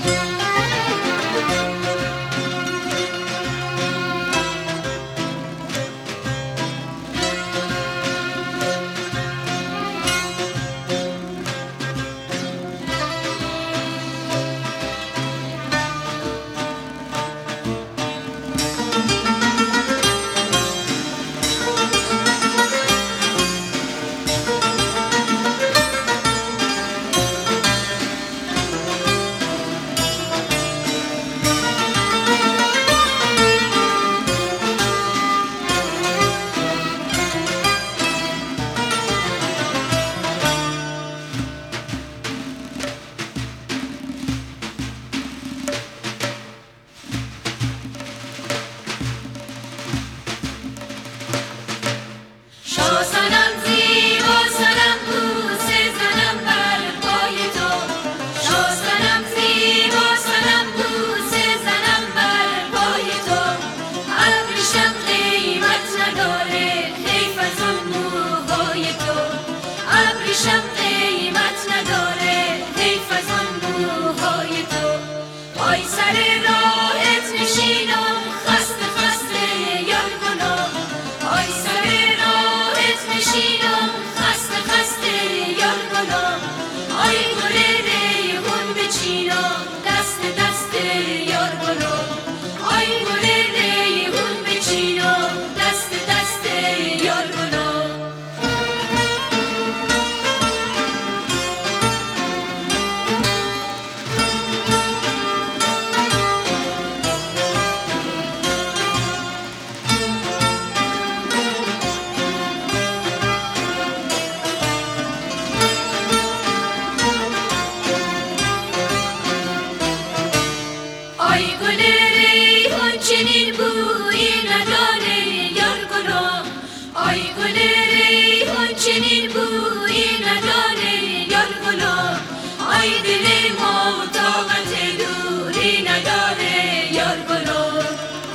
چنین بویی نداره یار گلم، آی دل ما طاقت دوری نداره یار گلم.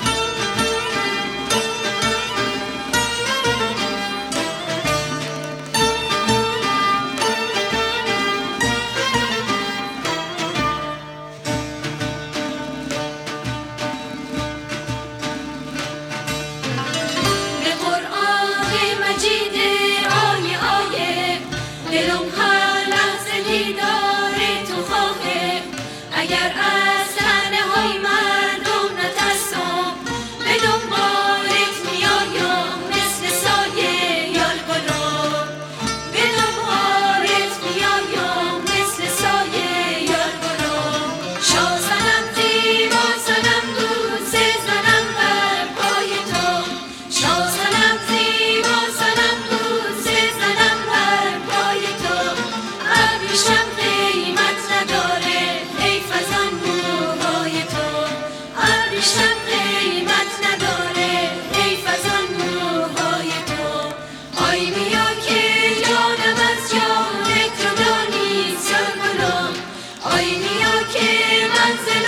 به قرآن مجید آیه آیه دلم هر لحظه دیدار تو خواهه، اگر از طعنه های مردم نترسم به دنبالت میایم مثل سایه یار گلم، به دنبالت میایم مثل سایه یار گلم. شاه زنم زیبا زنم دوست زنم بر پای تو، شاه زنم زیبا زنم دوست زنم بر پای تو. ابریشم قیمت نداره حیف از آن موهای تو، ابریشم قیمت نداره حیف از آن موهای تو. آی بیا که جانم از جان جدا نیست یار گلم، آی بیا که منزل